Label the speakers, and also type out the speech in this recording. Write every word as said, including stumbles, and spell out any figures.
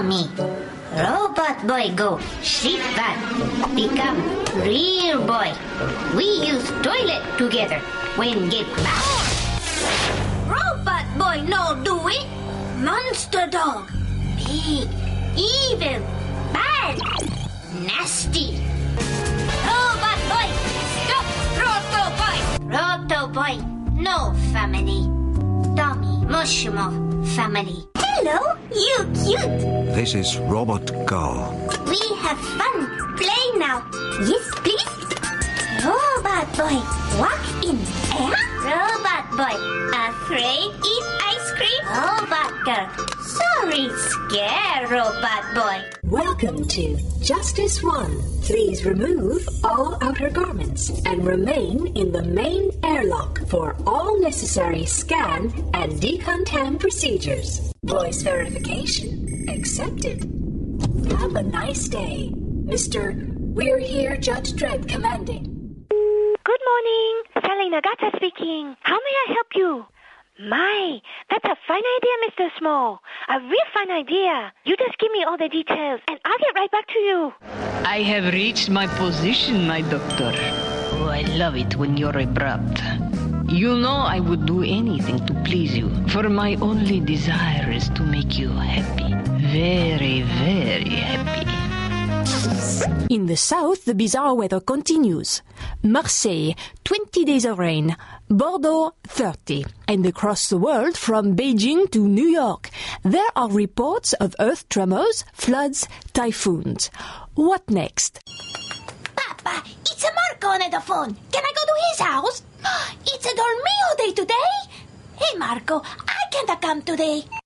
Speaker 1: Tommy. Robot boy go shit bad. Become real boy. We use toilet together when get bad.
Speaker 2: Robot boy no do it. Monster dog.
Speaker 1: Big, evil, bad, nasty. Robot boy, stop. Roto boy. Roto boy, no family. Tommy Mushumo family.
Speaker 2: Hello, you cute.
Speaker 3: This is Robot Girl.
Speaker 2: We have fun. Play now. Yes, please. Robot boy, walk in air.
Speaker 1: Robot boy, afraid eat ice cream? Robot girl, sorry scare robot boy.
Speaker 4: Welcome to Justice One. Please remove all outer garments and remain in the main airlock for all necessary scan and decontam procedures. Voice verification accepted. Have a nice day. Mister We're here, Judge Dredd commanding.
Speaker 5: Good morning. Sally Nagata speaking. How may I help you? My, that's a fine idea, Mister Small. A real fine idea. You just give me all the details, and I'll get right back to you.
Speaker 6: I have reached my position, my doctor. Oh, I love it when you're abrupt. You know I would do anything to please you, for my only desire is to make you happy. Very, very happy.
Speaker 7: In the south, the bizarre weather continues. Marseille, twenty days of rain. Bordeaux, thirty. And across the world, from Beijing to New York, there are reports of earth tremors, floods, typhoons. What next?
Speaker 2: Papa, it's a Marco on the phone. Can I go to his house? It's a dormio day today. Hey, Marco, I can't come today.